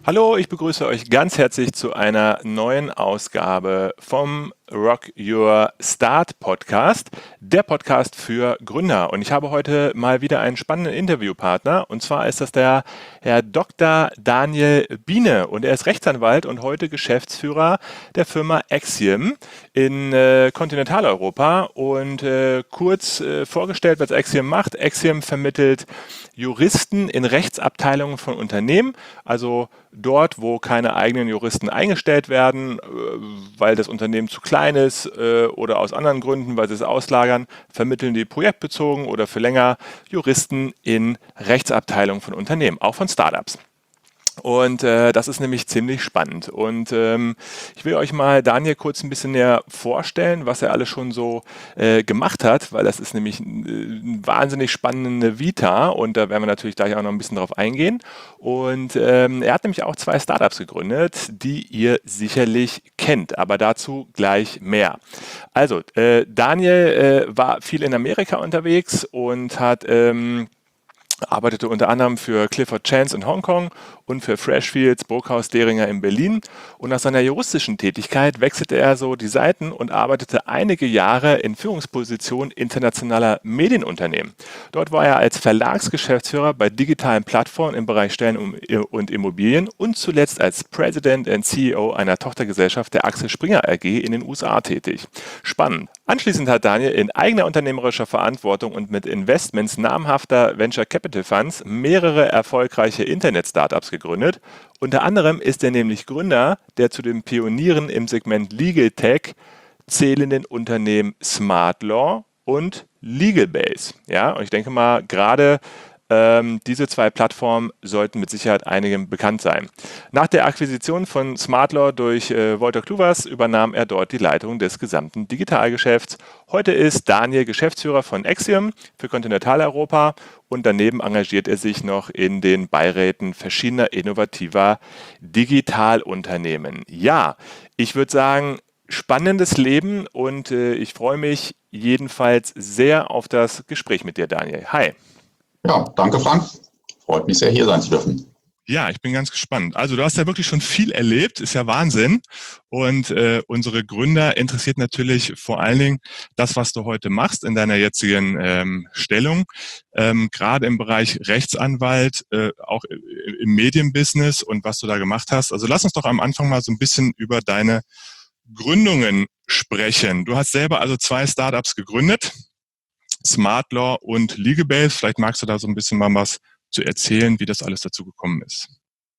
Hallo, ich begrüße euch ganz herzlich zu einer neuen Ausgabe vom Rock Your Start Podcast, der Podcast für Gründer. Und ich habe heute mal wieder einen spannenden Interviewpartner. Und zwar ist das der Herr Dr. Daniel Biene. Und er ist Rechtsanwalt und heute Geschäftsführer der Firma Axiom in Kontinentaleuropa. Und kurz vorgestellt, was Axiom macht. Axiom vermittelt Juristen in Rechtsabteilungen von Unternehmen, also dort, wo keine eigenen Juristen eingestellt werden, weil das Unternehmen zu klein ist oder aus anderen Gründen, weil sie es auslagern, vermitteln die projektbezogen oder für länger Juristen in Rechtsabteilungen von Unternehmen, auch von Startups. Und das ist nämlich ziemlich spannend. Und ich will euch mal Daniel kurz ein bisschen näher vorstellen, was er alles schon so gemacht hat, weil das ist nämlich eine wahnsinnig spannende Vita und da werden wir natürlich gleich auch noch ein bisschen drauf eingehen. Und er hat nämlich auch 2 Startups gegründet, die ihr sicherlich kennt, aber dazu gleich mehr. Also, Daniel war viel in Amerika unterwegs und hat arbeitete unter anderem für Clifford Chance in Hongkong und für Freshfields Burghaus Deringer in Berlin. Und nach seiner juristischen Tätigkeit wechselte er so die Seiten und arbeitete einige Jahre in Führungspositionen internationaler Medienunternehmen. Dort war er als Verlagsgeschäftsführer bei digitalen Plattformen im Bereich Stellen und Immobilien und zuletzt als President und CEO einer Tochtergesellschaft der Axel Springer AG in den USA tätig. Spannend. Anschließend hat Daniel in eigener unternehmerischer Verantwortung und mit Investments namhafter Venture Capital Funds mehrere erfolgreiche Internet-Startups gegründet. Unter anderem ist er nämlich Gründer der zu den Pionieren im Segment Legal Tech zählenden Unternehmen Smart Law und Legalbase. Ja, und ich denke mal, gerade diese 2 Plattformen sollten mit Sicherheit einigen bekannt sein. Nach der Akquisition von SmartLaw durch Wolter Kluwer übernahm er dort die Leitung des gesamten Digitalgeschäfts. Heute ist Daniel Geschäftsführer von Axiom für Kontinentaleuropa und daneben engagiert er sich noch in den Beiräten verschiedener innovativer Digitalunternehmen. Ja, ich würde sagen, spannendes Leben und ich freue mich jedenfalls sehr auf das Gespräch mit dir, Daniel. Hi. Ja, danke Frank. Freut mich sehr, hier sein zu dürfen. Ja, ich bin ganz gespannt. Also du hast ja wirklich schon viel erlebt, ist ja Wahnsinn. Und unsere Gründer interessiert natürlich vor allen Dingen das, was du heute machst in deiner jetzigen Stellung, gerade im Bereich Rechtsanwalt, auch im Medienbusiness und was du da gemacht hast. Also lass uns doch am Anfang mal so ein bisschen über deine Gründungen sprechen. Du hast selber also 2 Startups gegründet. Smart Law und Legalbase. Vielleicht magst du da so ein bisschen mal was zu erzählen, wie das alles dazu gekommen ist.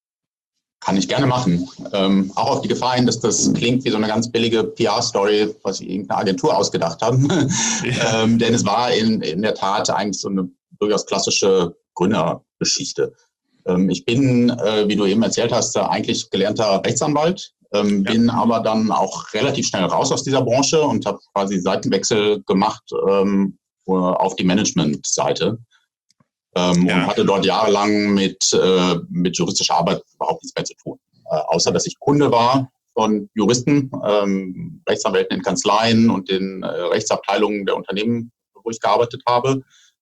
Kann ich gerne machen. Auch auf die Gefahr hin, dass das klingt wie so eine ganz billige PR-Story, was sich irgendeine Agentur ausgedacht haben. Ja. Denn es war in der Tat eigentlich so eine durchaus klassische Gründergeschichte. Ich bin, wie du eben erzählt hast, eigentlich gelernter Rechtsanwalt, bin aber dann auch relativ schnell raus aus dieser Branche und habe quasi Seitenwechsel gemacht auf die Management-Seite und hatte dort jahrelang mit juristischer Arbeit überhaupt nichts mehr zu tun. Außer, dass ich Kunde war von Juristen, Rechtsanwälten in Kanzleien und den Rechtsabteilungen der Unternehmen, wo ich gearbeitet habe.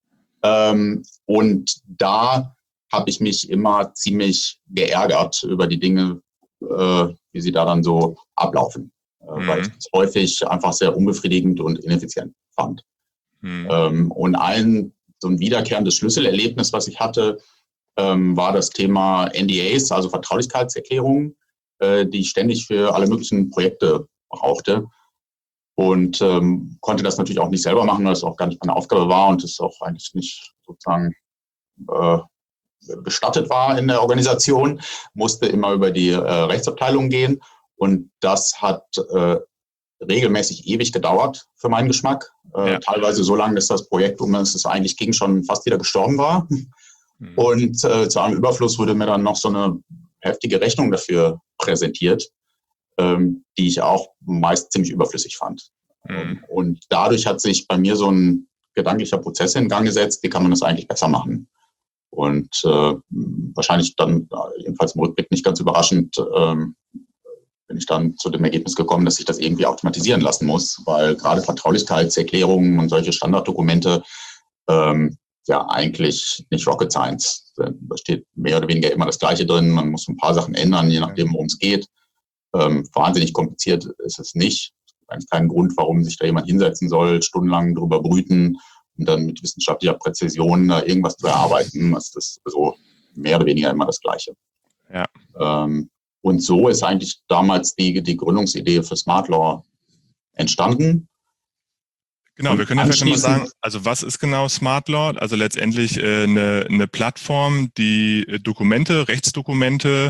Und da habe ich mich immer ziemlich geärgert über die Dinge, wie sie da dann so ablaufen. Weil ich es häufig einfach sehr unbefriedigend und ineffizient fand. Und so ein wiederkehrendes Schlüsselerlebnis, was ich hatte, war das Thema NDAs, also Vertraulichkeitserklärungen, die ich ständig für alle möglichen Projekte brauchte. Und konnte das natürlich auch nicht selber machen, weil es auch gar nicht meine Aufgabe war und es auch eigentlich nicht sozusagen gestattet war in der Organisation, musste immer über die Rechtsabteilung gehen. Und das hat regelmäßig ewig gedauert für meinen Geschmack. Teilweise so lange, dass das Projekt, um das es eigentlich ging, schon fast wieder gestorben war. Und zu einem Überfluss wurde mir dann noch so eine heftige Rechnung dafür präsentiert, die ich auch meist ziemlich überflüssig fand. Und dadurch hat sich bei mir so ein gedanklicher Prozess in Gang gesetzt, wie kann man das eigentlich besser machen? Und wahrscheinlich dann, jedenfalls im Rückblick nicht ganz überraschend, bin ich dann zu dem Ergebnis gekommen, dass ich das irgendwie automatisieren lassen muss, weil gerade Vertraulichkeitserklärungen und solche Standarddokumente ja eigentlich nicht Rocket Science. Da steht mehr oder weniger immer das Gleiche drin. Man muss ein paar Sachen ändern, je nachdem, worum es geht. Wahnsinnig kompliziert ist es nicht. Eigentlich keinen Grund, warum sich da jemand hinsetzen soll, stundenlang drüber brüten und dann mit wissenschaftlicher Präzision irgendwas zu erarbeiten. Das ist so mehr oder weniger immer das Gleiche. Ja. Und so ist eigentlich damals die Gründungsidee für Smart Law entstanden. Genau, wir können ja vielleicht mal sagen, also was ist genau Smart Law? Also letztendlich eine Plattform, die Dokumente, Rechtsdokumente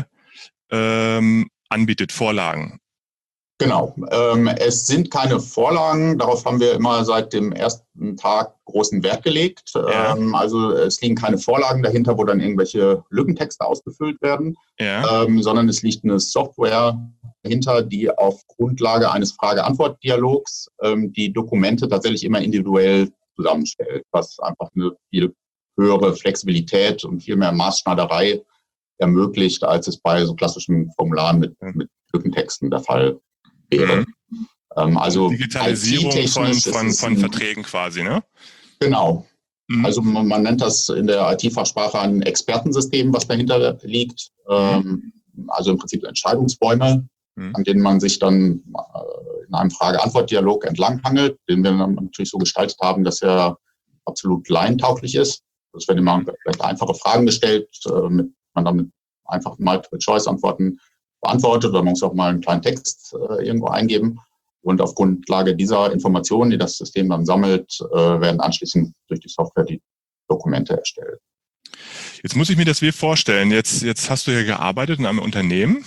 anbietet, Vorlagen. Genau. Es sind keine Vorlagen. Darauf haben wir immer seit dem ersten Tag großen Wert gelegt. Ja. Also es liegen keine Vorlagen dahinter, wo dann irgendwelche Lückentexte ausgefüllt werden, sondern es liegt eine Software dahinter, die auf Grundlage eines Frage-Antwort-Dialogs die Dokumente tatsächlich immer individuell zusammenstellt, was einfach eine viel höhere Flexibilität und viel mehr Maßschneiderei ermöglicht, als es bei so klassischen Formularen mit Lückentexten der Fall wäre. Also Digitalisierung von Verträgen quasi, ne? Genau. Also man nennt das in der IT-Fachsprache ein Expertensystem, was dahinter liegt. Also im Prinzip Entscheidungsbäume, an denen man sich dann in einem Frage-Antwort-Dialog entlanghangelt, den wir dann natürlich so gestaltet haben, dass er absolut laientauglich ist. Es werden immer vielleicht einfache Fragen gestellt, mit man dann mit einfachen Multiple-Choice-Antworten beantwortet, oder man muss auch mal einen kleinen Text irgendwo eingeben. Und auf Grundlage dieser Informationen, die das System dann sammelt, werden anschließend durch die Software die Dokumente erstellt. Jetzt muss ich mir das wie vorstellen. Jetzt hast du ja gearbeitet in einem Unternehmen,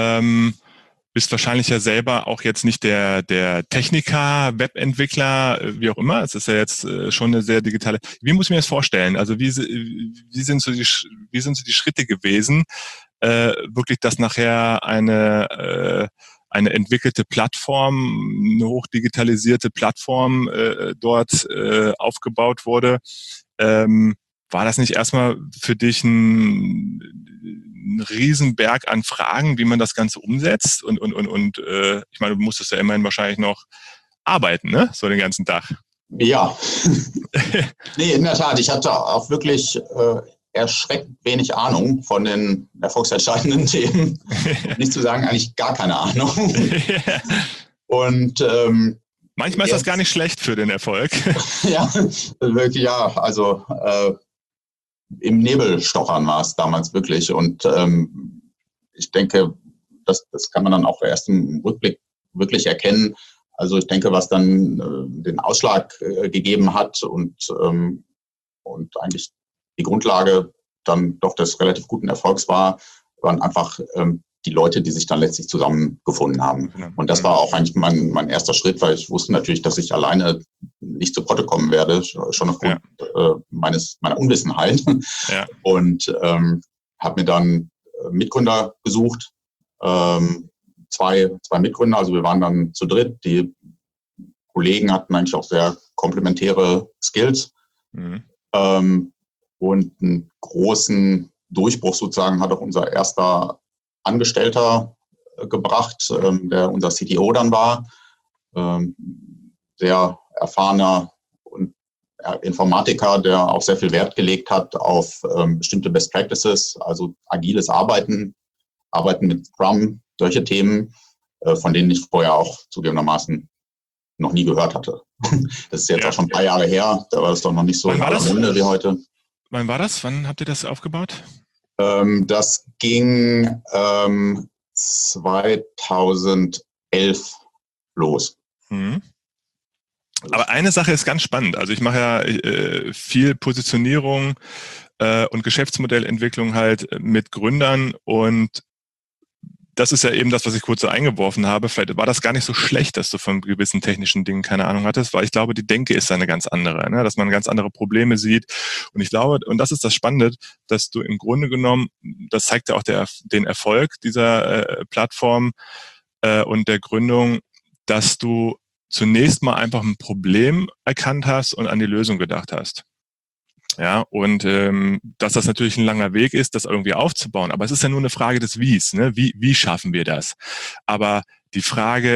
bist wahrscheinlich ja selber auch jetzt nicht der Techniker, Webentwickler, wie auch immer. Es ist ja jetzt schon eine sehr digitale. Wie muss ich mir das vorstellen? Also wie sind so die Schritte gewesen, wirklich, dass nachher eine entwickelte Plattform, eine hochdigitalisierte Plattform dort aufgebaut wurde? War das nicht erstmal für dich ein Riesenberg an Fragen, wie man das Ganze umsetzt? Und ich meine, du musstest ja immerhin wahrscheinlich noch arbeiten, ne? So den ganzen Tag. Ja. Nee, in der Tat. Ich hatte auch wirklich erschreckend wenig Ahnung von den erfolgsentscheidenden Themen. Nicht zu sagen, eigentlich gar keine Ahnung. Und manchmal ist das gar nicht schlecht für den Erfolg. Ja, wirklich, ja. Also im Nebel stochern war es damals wirklich. Und ich denke, das kann man dann auch erst im Rückblick wirklich erkennen. Also ich denke, was dann den Ausschlag gegeben hat und eigentlich die Grundlage dann doch des relativ guten Erfolgs waren einfach die Leute, die sich dann letztlich zusammengefunden haben. Genau. Und das war auch eigentlich mein erster Schritt, weil ich wusste natürlich, dass ich alleine nicht zu Potte kommen werde, schon aufgrund meiner Unwissenheit. Ja. Und habe mir dann Mitgründer gesucht, zwei Mitgründer, also wir waren dann zu dritt. Die Kollegen hatten eigentlich auch sehr komplementäre Skills. Und einen großen Durchbruch sozusagen hat auch unser erster Angestellter gebracht, der unser CTO dann war. Sehr erfahrener und Informatiker, der auch sehr viel Wert gelegt hat auf bestimmte Best Practices, also agiles Arbeiten mit Scrum, solche Themen, von denen ich vorher auch zugegebenermaßen noch nie gehört hatte. Das ist jetzt auch schon ein paar Jahre her, da war das doch noch nicht so in aller Munde wie heute. Wann war das? Wann habt ihr das aufgebaut? Das ging 2011 los. Aber eine Sache ist ganz spannend. Also ich mache ja viel Positionierung und Geschäftsmodellentwicklung halt mit Gründern, und das ist ja eben das, was ich kurz so eingeworfen habe. Vielleicht war das gar nicht so schlecht, dass du von gewissen technischen Dingen keine Ahnung hattest, weil ich glaube, die Denke ist eine ganz andere, ne? Dass man ganz andere Probleme sieht. Und ich glaube, und das ist das Spannende, dass du im Grunde genommen, das zeigt ja auch den Erfolg dieser Plattform und der Gründung, dass du zunächst mal einfach ein Problem erkannt hast und an die Lösung gedacht hast. Ja, und dass das natürlich ein langer Weg ist, das irgendwie aufzubauen. Aber es ist ja nur eine Frage des Wies, ne? Wie schaffen wir das? Aber die Frage,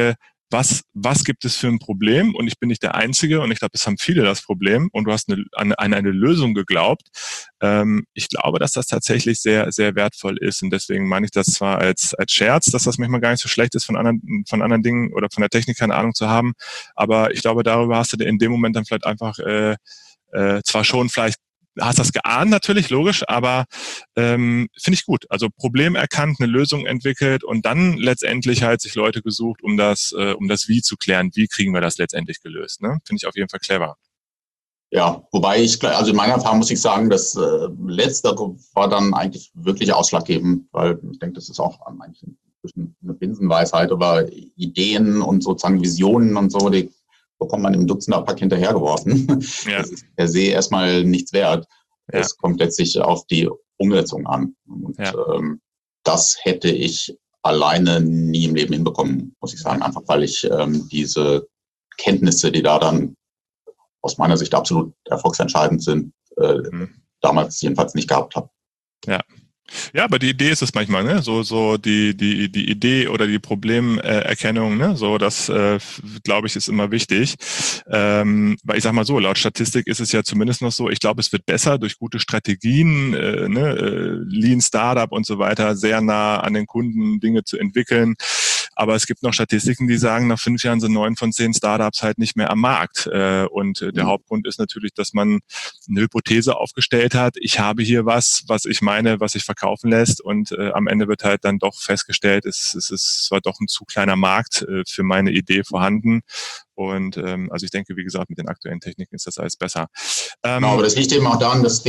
was gibt es für ein Problem? Und ich bin nicht der Einzige und ich glaube, es haben viele das Problem und du hast an eine Lösung geglaubt. Ich glaube, dass das tatsächlich sehr, sehr wertvoll ist und deswegen meine ich das zwar als Scherz, dass das manchmal gar nicht so schlecht ist, von anderen Dingen oder von der Technik keine Ahnung zu haben, aber ich glaube, darüber hast du in dem Moment dann vielleicht einfach zwar schon vielleicht hast das geahnt natürlich, logisch, aber finde ich gut. Also Problem erkannt, eine Lösung entwickelt und dann letztendlich halt sich Leute gesucht, um das Wie zu klären. Wie kriegen wir das letztendlich gelöst? Ne? Finde ich auf jeden Fall clever. Ja, wobei also in meiner Erfahrung muss ich sagen, das Letztere war dann eigentlich wirklich ausschlaggebend, weil ich denke, das ist auch eigentlich eine Binsenweisheit, aber Ideen und sozusagen Visionen und so, die bekommt man im Dutzender-Pack hinterhergeworfen. Ja. Das ist per se erstmal nichts wert. Ja. Es kommt letztlich auf die Umsetzung an. Und das hätte ich alleine nie im Leben hinbekommen, muss ich sagen. Einfach weil ich diese Kenntnisse, die da dann aus meiner Sicht absolut erfolgsentscheidend sind, damals jedenfalls nicht gehabt habe. Ja. Ja, aber die Idee ist es manchmal, ne? So die Idee oder die Problemerkennung, ne? So, das glaube ich, ist immer wichtig. Weil ich sag mal so, laut Statistik ist es ja zumindest noch so, ich glaube, es wird besser durch gute Strategien, Lean Startup und so weiter, sehr nah an den Kunden Dinge zu entwickeln. Aber es gibt noch Statistiken, die sagen, nach 5 Jahren sind 9 von 10 Startups halt nicht mehr am Markt. Und der Hauptgrund ist natürlich, dass man eine Hypothese aufgestellt hat. Ich habe hier was ich meine, was sich verkaufen lässt. Und am Ende wird halt dann doch festgestellt, es ist zwar doch ein zu kleiner Markt für meine Idee vorhanden. Und also ich denke, wie gesagt, mit den aktuellen Techniken ist das alles besser. Genau, aber das liegt eben auch daran, dass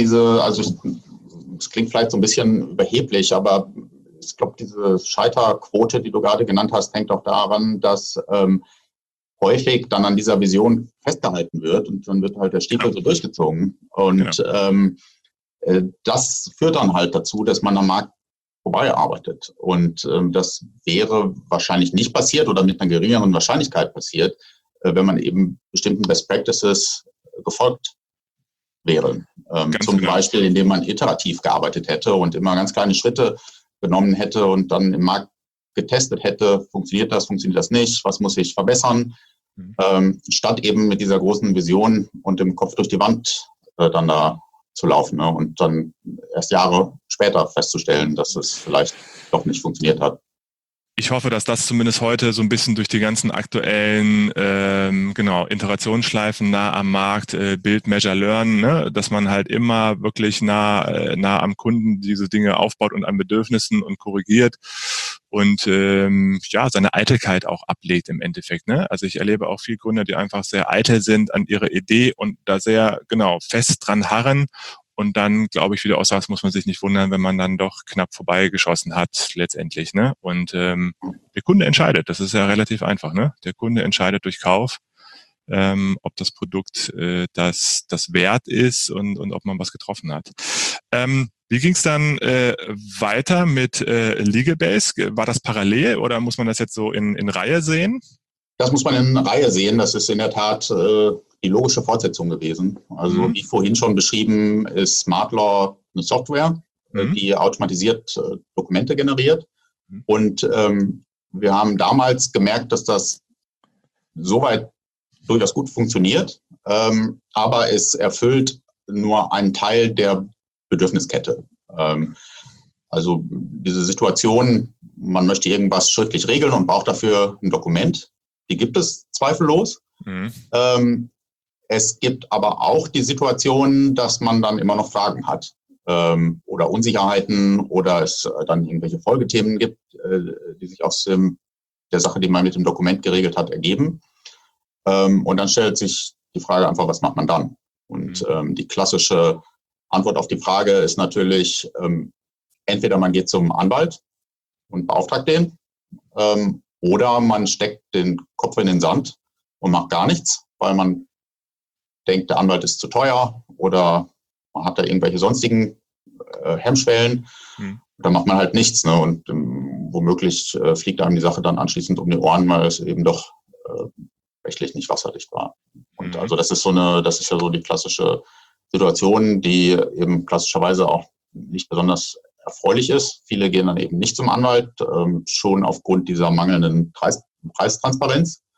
es klingt vielleicht so ein bisschen überheblich, aber ich glaube, diese Scheiterquote, die du gerade genannt hast, hängt auch daran, dass häufig dann an dieser Vision festgehalten wird und dann wird halt der Stiefel so durchgezogen. Und das führt dann halt dazu, dass man am Markt vorbei arbeitet. Und das wäre wahrscheinlich nicht passiert oder mit einer geringeren Wahrscheinlichkeit passiert, wenn man eben bestimmten Best Practices gefolgt wäre. Zum Beispiel, indem man iterativ gearbeitet hätte und immer ganz kleine Schritte genommen hätte und dann im Markt getestet hätte, funktioniert das nicht, was muss ich verbessern, statt eben mit dieser großen Vision und dem Kopf durch die Wand dann da zu laufen, ne? Und dann erst Jahre später festzustellen, dass es vielleicht doch nicht funktioniert hat. Ich hoffe, dass das zumindest heute so ein bisschen durch die ganzen aktuellen Iterationsschleifen nah am Markt, Build, Measure, Learn, ne, dass man halt immer wirklich nah am Kunden diese Dinge aufbaut und an Bedürfnissen und korrigiert und seine Eitelkeit auch ablegt im Endeffekt. Ne? Also ich erlebe auch viele Gründer, die einfach sehr eitel sind an ihrer Idee und da sehr fest dran harren. Und dann, glaube ich, wie du auch sagst, muss man sich nicht wundern, wenn man dann doch knapp vorbeigeschossen hat letztendlich. Ne? Und der Kunde entscheidet. Das ist ja relativ einfach. Ne? Der Kunde entscheidet durch Kauf, ob das Produkt das wert ist und ob man was getroffen hat. Wie ging es dann weiter mit LegalBase? War das parallel oder muss man das jetzt so in Reihe sehen? Das muss man in Reihe sehen. Das ist in der Tat die logische Fortsetzung gewesen. Also wie vorhin schon beschrieben, ist SmartLaw eine Software, die automatisiert Dokumente generiert. Und wir haben damals gemerkt, dass das soweit durchaus gut funktioniert, aber es erfüllt nur einen Teil der Bedürfniskette. Also diese Situation, man möchte irgendwas schriftlich regeln und braucht dafür ein Dokument, die gibt es zweifellos. Es gibt aber auch die Situation, dass man dann immer noch Fragen hat oder Unsicherheiten oder es dann irgendwelche Folgethemen gibt, die sich aus der Sache, die man mit dem Dokument geregelt hat, ergeben. Und dann stellt sich die Frage einfach, was macht man dann? Und die klassische Antwort auf die Frage ist natürlich, entweder man geht zum Anwalt und beauftragt den, oder man steckt den Kopf in den Sand und macht gar nichts, weil man denkt, der Anwalt ist zu teuer oder man hat da irgendwelche sonstigen Hemmschwellen. Dann macht man halt nichts. Ne? Und womöglich fliegt einem die Sache dann anschließend um die Ohren, weil es eben doch rechtlich nicht wasserdicht war. Und also das ist ja so die klassische Situation, die eben klassischerweise auch nicht besonders erfreulich ist. Viele gehen dann eben nicht zum Anwalt, schon aufgrund dieser mangelnden Preistransparenz.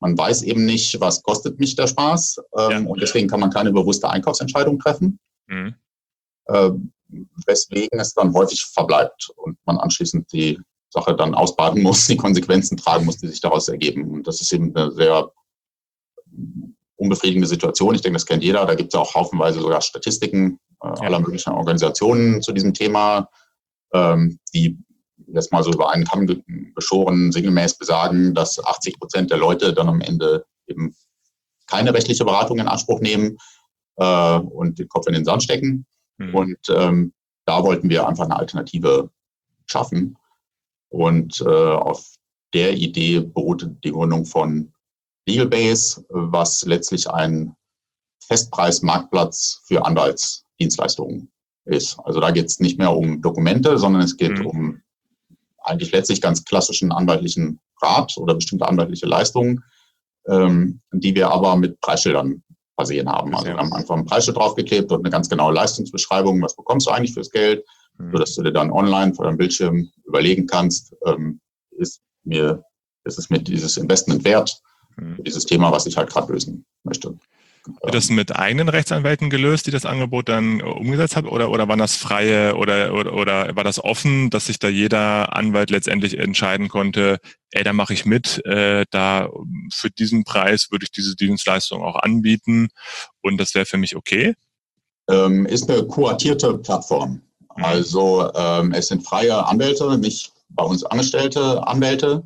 man weiß eben nicht, was kostet mich der Spaß. Und deswegen kann man keine bewusste Einkaufsentscheidung treffen. Mhm. Weswegen es dann häufig verbleibt und man anschließend die Sache dann ausbaden muss, die Konsequenzen tragen muss, die sich daraus ergeben. Und das ist eben eine sehr unbefriedigende Situation. Ich denke, das kennt jeder. Da gibt es auch haufenweise sogar Statistiken aller möglichen Organisationen zu diesem Thema, die jetzt mal so über einen Kamm geschoren sinngemäß besagen, dass 80% der Leute dann am Ende eben keine rechtliche Beratung in Anspruch nehmen und den Kopf in den Sand stecken. Mhm. Und da wollten wir einfach eine Alternative schaffen. Und auf der Idee beruhte die Gründung von Legalbase, was letztlich ein Festpreis-Marktplatz für Anwaltsdienstleistungen ist. Also da geht es nicht mehr um Dokumente, sondern es geht um eigentlich letztlich ganz klassischen anwaltlichen Rat oder bestimmte anwaltliche Leistungen, die wir aber mit Preisschildern versehen haben. Also wir haben einfach ein Preisschild draufgeklebt und eine ganz genaue Leistungsbeschreibung, was bekommst du eigentlich fürs Geld, sodass du dir dann online vor deinem Bildschirm überlegen kannst, ist es mir dieses Investment wert, für dieses Thema, was ich halt gerade lösen möchte. Wird das mit eigenen Rechtsanwälten gelöst, die das Angebot dann umgesetzt haben? Oder waren das freie oder war das offen, dass sich da jeder Anwalt letztendlich entscheiden konnte, da mache ich mit, da für diesen Preis würde ich diese Dienstleistung auch anbieten und das wäre für mich okay? Ist eine kuratierte Plattform. Also es sind freie Anwälte, nicht bei uns angestellte Anwälte.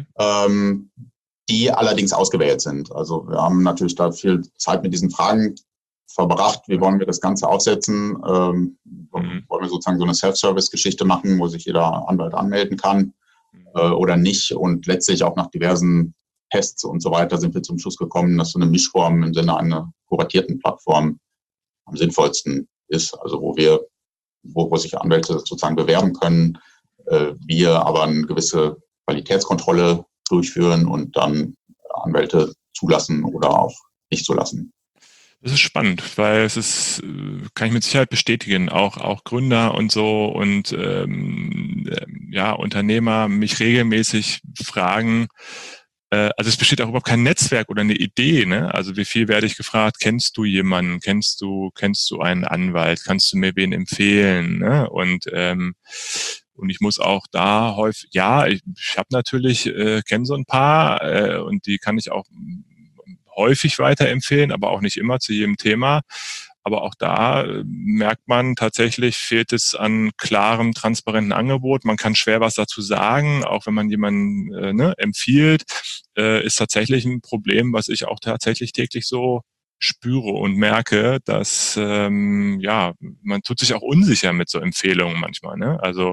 Die allerdings ausgewählt sind. Also wir haben natürlich da viel Zeit mit diesen Fragen verbracht. Wie wollen wir das Ganze aufsetzen? Wollen wir sozusagen so eine Self-Service-Geschichte machen, wo sich jeder Anwalt anmelden kann oder nicht? Und letztlich auch nach diversen Tests und so weiter sind wir zum Schluss gekommen, dass so eine Mischform im Sinne einer kuratierten Plattform am sinnvollsten ist. Also wo sich Anwälte sozusagen bewerben können, wir aber eine gewisse Qualitätskontrolle durchführen und dann Anwälte zulassen oder auch nicht zulassen. Das ist spannend, weil es ist, kann ich mit Sicherheit bestätigen, auch Gründer und so und Unternehmer mich regelmäßig fragen, also es besteht auch überhaupt kein Netzwerk oder eine Idee, ne? Also wie viel werde ich gefragt, kennst du jemanden, kennst du einen Anwalt, kannst du mir wen empfehlen, ne? Und ich muss auch da häufig, ich habe natürlich, kenne so ein paar und die kann ich auch häufig weiterempfehlen, aber auch nicht immer zu jedem Thema. Aber auch da merkt man tatsächlich, fehlt es an klarem, transparenten Angebot. Man kann schwer was dazu sagen, auch wenn man jemanden empfiehlt, ist tatsächlich ein Problem, was ich auch tatsächlich täglich so spüre und merke, dass man tut sich auch unsicher mit so Empfehlungen manchmal. Ne? Also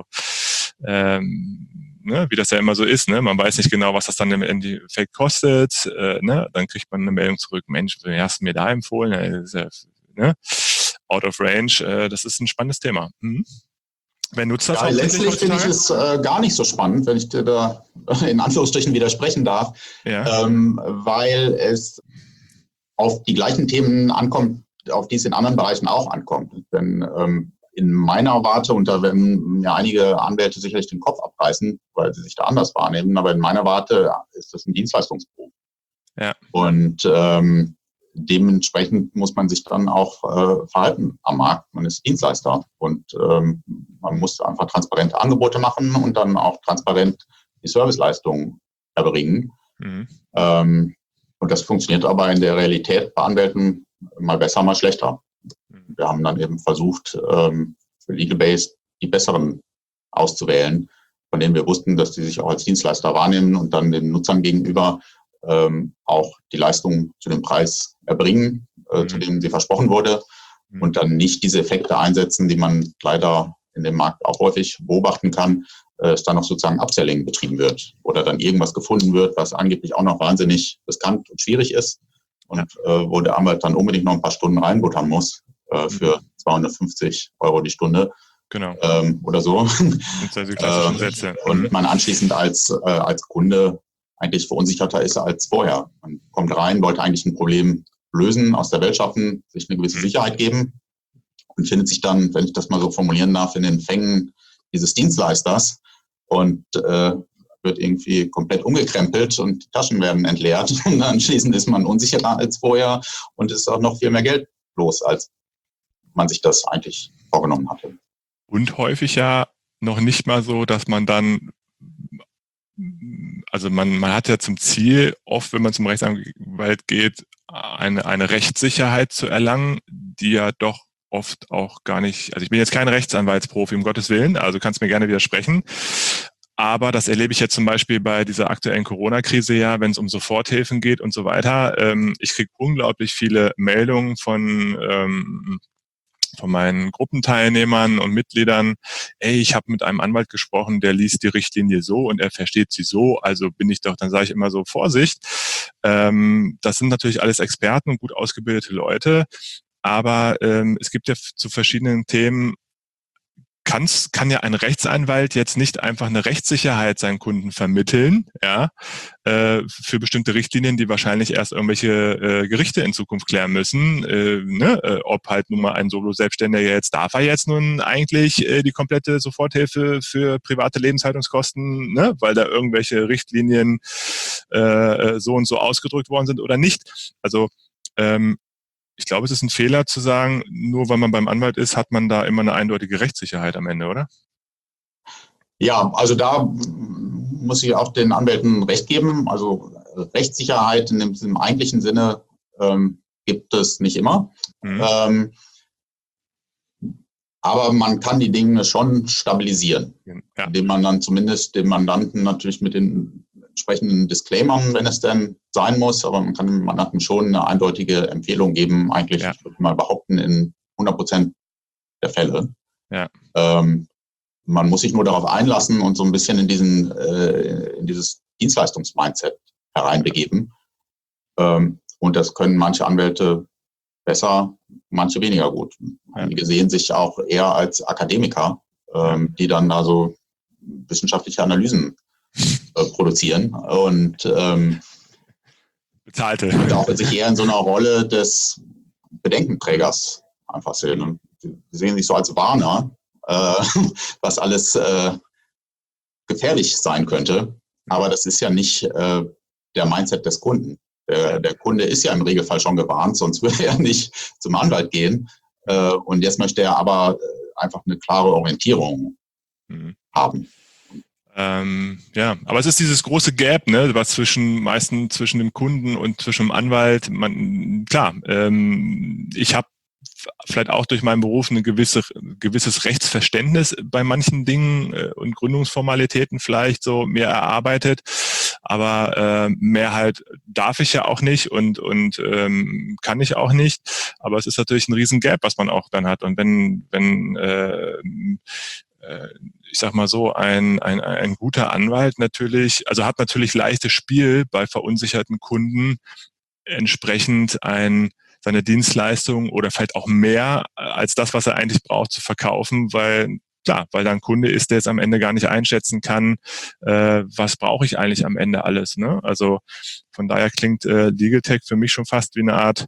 wie das ja immer so ist, ne? Man weiß nicht genau, was das dann im Endeffekt kostet. Dann kriegt man eine Meldung zurück, Mensch, wer hast du mir da empfohlen? Das ist ja, out of range, das ist ein spannendes Thema. Wer nutzt das? Ja, letztlich finde ich es gar nicht so spannend, wenn ich dir da in Anführungsstrichen widersprechen darf, weil es auf die gleichen Themen ankommt, auf die es in anderen Bereichen auch ankommt. Denn in meiner Warte, und da werden ja einige Anwälte sicherlich den Kopf abreißen, weil sie sich da anders wahrnehmen, aber in meiner Warte ist das ein Dienstleistungsberuf. Ja. Und dementsprechend muss man sich dann auch verhalten am Markt. Man ist Dienstleister und man muss einfach transparente Angebote machen und dann auch transparent die Serviceleistungen erbringen. Und das funktioniert aber in der Realität bei Anwälten mal besser, mal schlechter. Wir haben dann eben versucht, für Legalbase die besseren auszuwählen, von denen wir wussten, dass die sich auch als Dienstleister wahrnehmen und dann den Nutzern gegenüber auch die Leistung zu dem Preis erbringen, zu dem sie versprochen wurde und dann nicht diese Effekte einsetzen, die man leider in dem Markt auch häufig beobachten kann, es dann noch sozusagen Upselling betrieben wird oder dann irgendwas gefunden wird, was angeblich auch noch wahnsinnig riskant und schwierig ist und wo der Anwalt dann unbedingt noch ein paar Stunden reinbuttern muss für 250 € die Stunde. Genau. Oder so. Das sind die klassischen Sätze. Und man anschließend als Kunde eigentlich verunsicherter ist als vorher. Man kommt rein, wollte eigentlich ein Problem lösen, aus der Welt schaffen, sich eine gewisse Sicherheit geben und findet sich dann, wenn ich das mal so formulieren darf, in den Fängen dieses Dienstleisters und wird irgendwie komplett umgekrempelt und die Taschen werden entleert. Und anschließend ist man unsicherer als vorher und ist auch noch viel mehr Geld los, als man sich das eigentlich vorgenommen hatte. Und häufig ja noch nicht mal so, dass man dann, also man hat ja zum Ziel, oft, wenn man zum Rechtsanwalt geht, eine Rechtssicherheit zu erlangen, die ja doch oft auch gar nicht, also ich bin jetzt kein Rechtsanwaltsprofi, um Gottes Willen, also kannst mir gerne widersprechen, aber das erlebe ich jetzt zum Beispiel bei dieser aktuellen Corona-Krise ja, wenn es um Soforthilfen geht und so weiter. Ich kriege unglaublich viele Meldungen von meinen Gruppenteilnehmern und Mitgliedern, ey, ich habe mit einem Anwalt gesprochen, der liest die Richtlinie so und er versteht sie so, also bin ich doch, dann sage ich immer so, Vorsicht. Das sind natürlich alles Experten und gut ausgebildete Leute, aber es gibt ja zu verschiedenen Themen, kann ja ein Rechtsanwalt jetzt nicht einfach eine Rechtssicherheit seinen Kunden vermitteln, ja, für bestimmte Richtlinien, die wahrscheinlich erst irgendwelche Gerichte in Zukunft klären müssen, ob halt nun mal ein Solo-Selbstständiger jetzt, darf er jetzt nun eigentlich die komplette Soforthilfe für private Lebenshaltungskosten, ne, weil da irgendwelche Richtlinien so und so ausgedrückt worden sind oder nicht. Also ich glaube, es ist ein Fehler zu sagen, nur weil man beim Anwalt ist, hat man da immer eine eindeutige Rechtssicherheit am Ende, oder? Ja, also da muss ich auch den Anwälten recht geben. Also Rechtssicherheit im eigentlichen Sinne gibt es nicht immer. Mhm. Aber man kann die Dinge schon stabilisieren, ja, indem man dann zumindest dem Mandanten natürlich mit den entsprechenden Disclaimern, wenn es denn sein muss, aber man kann dem Mandanten schon eine eindeutige Empfehlung geben, eigentlich, ja, ich würde mal behaupten, in 100% der Fälle. Ja. Man muss sich nur darauf einlassen und so ein bisschen in dieses Dienstleistungs-Mindset hereinbegeben. Und das können manche Anwälte besser, manche weniger gut. Einige sehen sich auch eher als Akademiker, die dann da so wissenschaftliche Analysen produzieren und bezahlte. Und auch sich eher in so einer Rolle des Bedenkenträgers einfach sehen. Und sie sehen sich so als Warner, was alles gefährlich sein könnte. Aber das ist ja nicht der Mindset des Kunden. Der Kunde ist ja im Regelfall schon gewarnt, sonst würde er nicht zum Anwalt gehen. Und jetzt möchte er aber einfach eine klare Orientierung haben. Ja, aber es ist dieses große Gap, ne, was meistens zwischen dem Kunden und zwischen dem Anwalt. Ich habe vielleicht auch durch meinen Beruf ein gewisses Rechtsverständnis bei manchen Dingen und Gründungsformalitäten vielleicht so mir erarbeitet. Aber mehr halt darf ich ja auch nicht und kann ich auch nicht. Aber es ist natürlich ein riesen Gap, was man auch dann hat. Und wenn ich sag mal so, ein guter Anwalt natürlich, also hat natürlich leichtes Spiel bei verunsicherten Kunden entsprechend seine Dienstleistung oder vielleicht auch mehr als das, was er eigentlich braucht, zu verkaufen, weil da ein Kunde ist, der es am Ende gar nicht einschätzen kann, was brauche ich eigentlich am Ende alles. Ne? Also von daher klingt Legal Tech für mich schon fast wie eine Art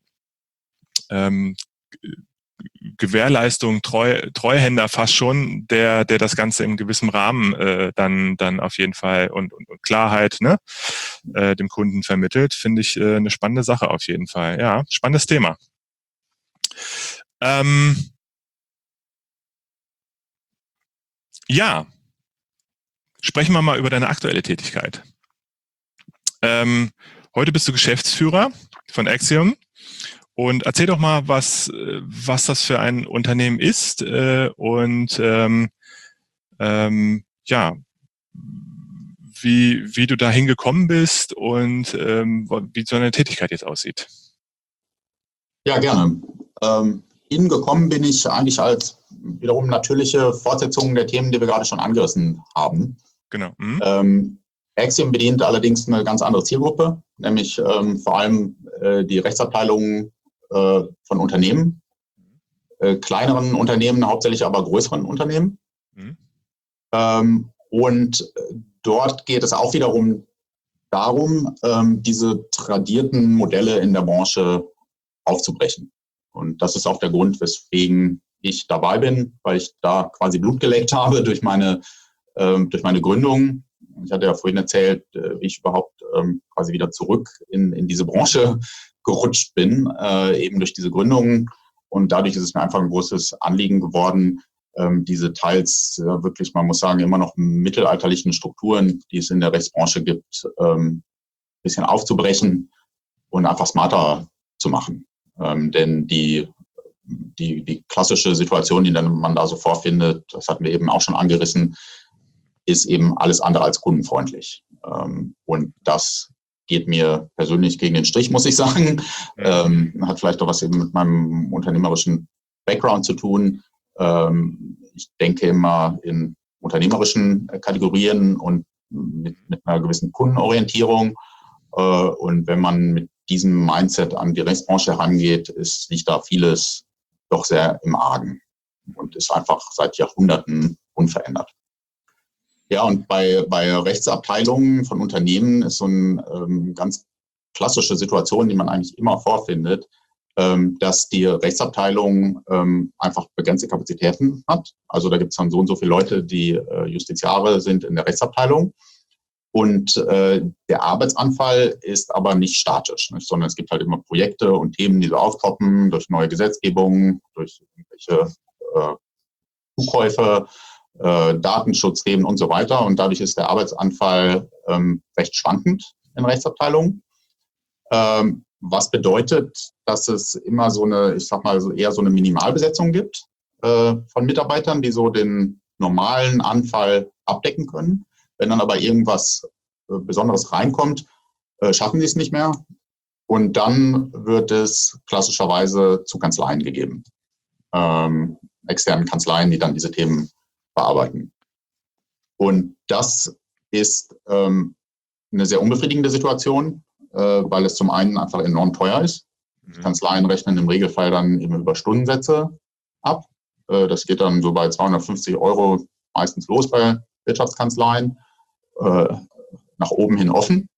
Gewährleistung, Treuhänder fast schon, der das Ganze in gewissem Rahmen dann auf jeden Fall und Klarheit, ne, dem Kunden vermittelt, finde ich eine spannende Sache auf jeden Fall. Ja, spannendes Thema. Ja, sprechen wir mal über deine aktuelle Tätigkeit. Heute bist du Geschäftsführer von Axiom. Und erzähl doch mal, was das für ein Unternehmen ist und wie du da hingekommen bist und wie so eine Tätigkeit jetzt aussieht. Ja, gerne. Hingekommen bin ich eigentlich als wiederum natürliche Fortsetzung der Themen, die wir gerade schon angerissen haben. Genau. Axiom bedient allerdings eine ganz andere Zielgruppe, nämlich vor allem die Rechtsabteilungen von Unternehmen, kleineren Unternehmen, hauptsächlich aber größeren Unternehmen. Und dort geht es auch wiederum darum, diese tradierten Modelle in der Branche aufzubrechen. Und das ist auch der Grund, weswegen ich dabei bin, weil ich da quasi Blut geleckt habe durch meine Gründung Ich hatte ja vorhin erzählt, wie ich überhaupt quasi wieder zurück in diese Branche gerutscht bin, eben durch diese Gründung. Und dadurch ist es mir einfach ein großes Anliegen geworden, diese teils wirklich, man muss sagen, immer noch mittelalterlichen Strukturen, die es in der Rechtsbranche gibt, ein bisschen aufzubrechen und einfach smarter zu machen. Denn die klassische Situation, die dann man da so vorfindet, das hatten wir eben auch schon angerissen, ist eben alles andere als kundenfreundlich. Und das geht mir persönlich gegen den Strich, muss ich sagen. Hat vielleicht auch was eben mit meinem unternehmerischen Background zu tun. Ich denke immer in unternehmerischen Kategorien und mit einer gewissen Kundenorientierung. Und wenn man mit diesem Mindset an die Rechtsbranche herangeht, liegt da vieles doch sehr im Argen und ist einfach seit Jahrhunderten unverändert. Ja, und bei Rechtsabteilungen von Unternehmen ist so eine ganz klassische Situation, die man eigentlich immer vorfindet, dass die Rechtsabteilung einfach begrenzte Kapazitäten hat. Also da gibt es dann so und so viele Leute, die Justiziare sind in der Rechtsabteilung. Und der Arbeitsanfall ist aber nicht statisch, nicht? Sondern es gibt halt immer Projekte und Themen, die so aufpoppen durch neue Gesetzgebungen, durch irgendwelche Zukäufe, Datenschutzthemen und so weiter. Und dadurch ist der Arbeitsanfall recht schwankend in Rechtsabteilungen. Was bedeutet, dass es immer so eine, ich sag mal, eher so eine Minimalbesetzung gibt von Mitarbeitern, die so den normalen Anfall abdecken können. Wenn dann aber irgendwas Besonderes reinkommt, schaffen sie es nicht mehr. Und dann wird es klassischerweise zu Kanzleien gegeben. Externen Kanzleien, die dann diese Themen bearbeiten. Und das ist eine sehr unbefriedigende Situation, weil es zum einen einfach enorm teuer ist. Kanzleien rechnen im Regelfall dann eben über Stundensätze ab. Das geht dann so bei 250 € meistens los bei Wirtschaftskanzleien, nach oben hin offen.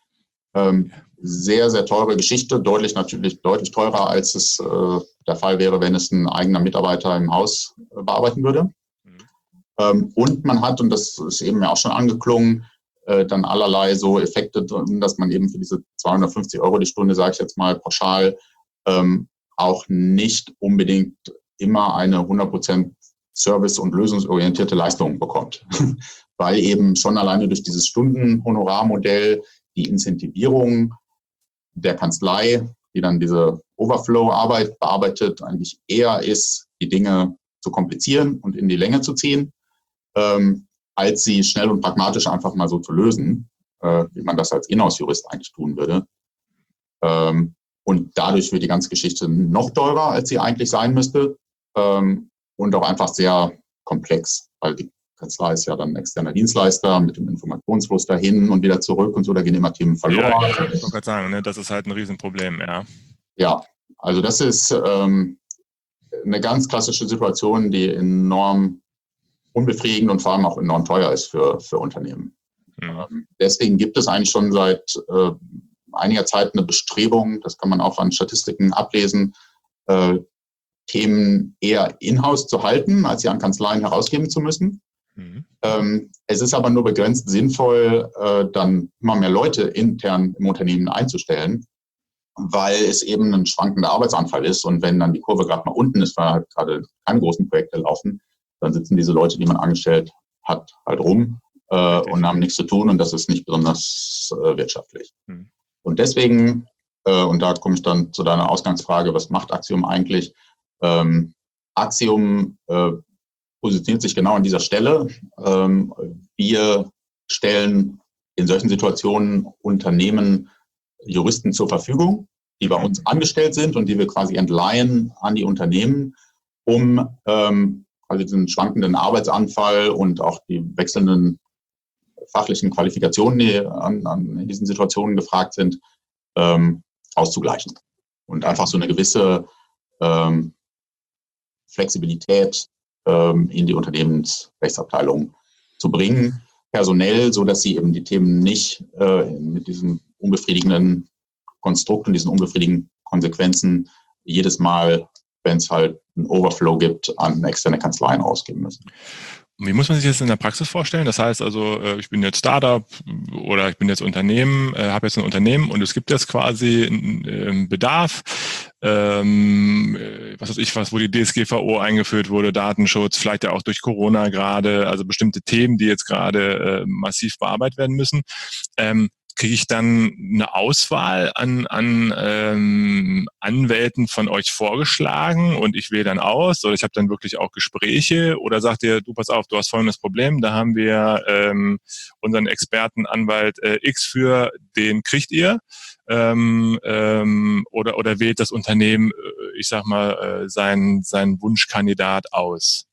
Sehr, sehr teure Geschichte, natürlich deutlich teurer, als es der Fall wäre, wenn es ein eigener Mitarbeiter im Haus bearbeiten würde. Und man hat, und das ist eben ja auch schon angeklungen, dann allerlei so Effekte, dass man eben für diese 250 € die Stunde, sage ich jetzt mal pauschal, auch nicht unbedingt immer eine 100% service- und lösungsorientierte Leistung bekommt. Weil eben schon alleine durch dieses Stundenhonorarmodell die Incentivierung der Kanzlei, die dann diese Overflow-Arbeit bearbeitet, eigentlich eher ist, die Dinge zu komplizieren und in die Länge zu ziehen, als sie schnell und pragmatisch einfach mal so zu lösen, wie man das als Inhouse-Jurist eigentlich tun würde. Und dadurch wird die ganze Geschichte noch teurer, als sie eigentlich sein müsste, und auch einfach sehr komplex, weil die Kanzlei ist ja dann ein externer Dienstleister mit dem Informationsfluss dahin und wieder zurück und so, da gehen immer Themen verloren. Ja, ich wollte gerade sagen, ne, das ist halt ein Riesenproblem, ja. Ja, also das ist eine ganz klassische Situation, die enorm unbefriedigend und vor allem auch enorm teuer ist für Unternehmen. Deswegen gibt es eigentlich schon seit einiger Zeit eine Bestrebung, das kann man auch an Statistiken ablesen, Themen eher in-house zu halten, als sie an Kanzleien herausgeben zu müssen. Es ist aber nur begrenzt sinnvoll, dann immer mehr Leute intern im Unternehmen einzustellen, weil es eben ein schwankender Arbeitsanfall ist. Und wenn dann die Kurve gerade mal unten ist, weil halt gerade keine großen Projekte laufen, dann sitzen diese Leute, die man angestellt hat, halt rum und haben nichts zu tun. Und das ist nicht besonders wirtschaftlich. Und deswegen, und da komme ich dann zu deiner Ausgangsfrage, was macht Axiom eigentlich? Axiom positioniert sich genau an dieser Stelle. Wir stellen in solchen Situationen Unternehmen Juristen zur Verfügung, die bei uns angestellt sind und die wir quasi entleihen an die Unternehmen, um quasi diesen schwankenden Arbeitsanfall und auch die wechselnden fachlichen Qualifikationen, die in diesen Situationen gefragt sind, auszugleichen. Und einfach so eine gewisse Flexibilität in die Unternehmensrechtsabteilung zu bringen, personell, so dass sie eben die Themen nicht mit diesem unbefriedigenden Konstrukt und diesen unbefriedigenden Konsequenzen jedes Mal, wenn es halt einen Overflow gibt, an externe Kanzleien ausgeben müssen. Wie muss man sich das in der Praxis vorstellen? Das heißt also, ich bin jetzt Startup oder ich bin jetzt Unternehmen, habe jetzt ein Unternehmen und es gibt jetzt quasi einen Bedarf, was weiß ich was, wo die DSGVO eingeführt wurde, Datenschutz, vielleicht ja auch durch Corona gerade, also bestimmte Themen, die jetzt gerade massiv bearbeitet werden müssen. Kriege ich dann eine Auswahl an Anwälten von euch vorgeschlagen und ich wähle dann aus oder ich habe dann wirklich auch Gespräche oder sagt ihr, du pass auf, du hast folgendes Problem, da haben wir unseren Experten Anwalt X für, den kriegt ihr oder wählt das Unternehmen, ich sag mal, seinen Wunschkandidat aus?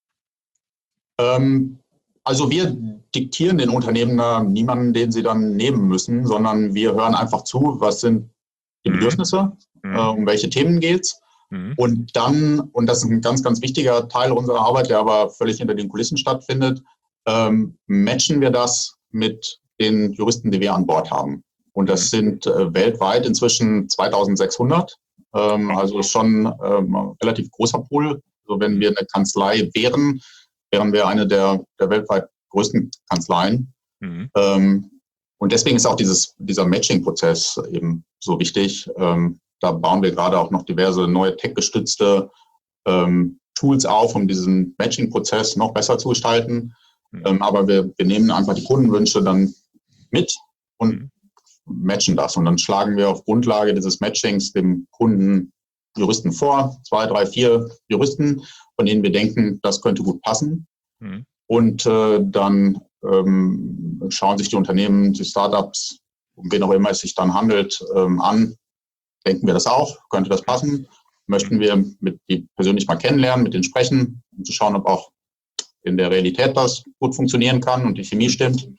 Also wir diktieren den Unternehmen niemanden, den sie dann nehmen müssen, sondern wir hören einfach zu, was sind die Bedürfnisse, um welche Themen geht's. Und dann, und das ist ein ganz, ganz wichtiger Teil unserer Arbeit, der aber völlig hinter den Kulissen stattfindet, matchen wir das mit den Juristen, die wir an Bord haben. Und das sind weltweit inzwischen 2600, also schon ein relativ großer Pool. Also wenn wir eine Kanzlei wären wir eine der weltweit größten Kanzleien. Und deswegen ist auch dieser Matching-Prozess eben so wichtig. Da bauen wir gerade auch noch diverse neue tech-gestützte Tools auf, um diesen Matching-Prozess noch besser zu gestalten. Aber wir nehmen einfach die Kundenwünsche dann mit und matchen das. Und dann schlagen wir auf Grundlage dieses Matchings dem Kunden Juristen vor, 2, 3, 4 Juristen, von denen wir denken, das könnte gut passen. Und dann schauen sich die Unternehmen, die Startups, um wen auch immer es sich dann handelt, an. Denken wir das auch? Könnte das passen? Möchten wir die persönlich mal kennenlernen, mit denen sprechen, um zu schauen, ob auch in der Realität das gut funktionieren kann und die Chemie stimmt.